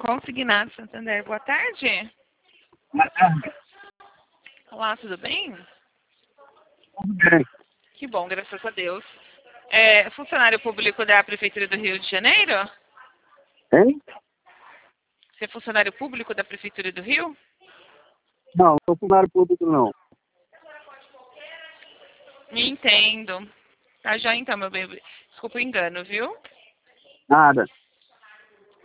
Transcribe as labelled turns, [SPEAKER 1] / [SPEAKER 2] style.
[SPEAKER 1] Consignado Santander, boa tarde.
[SPEAKER 2] Boa tarde.
[SPEAKER 1] Olá, tudo bem?
[SPEAKER 2] Tudo bem.
[SPEAKER 1] Que bom, graças a Deus. Funcionário público da Prefeitura do Rio de Janeiro?
[SPEAKER 2] Hein?
[SPEAKER 1] Você é funcionário público da Prefeitura do Rio?
[SPEAKER 2] Não, não sou funcionário público, não.
[SPEAKER 1] Entendo. Tá já então, meu bem. Desculpa o engano, viu?
[SPEAKER 2] Nada.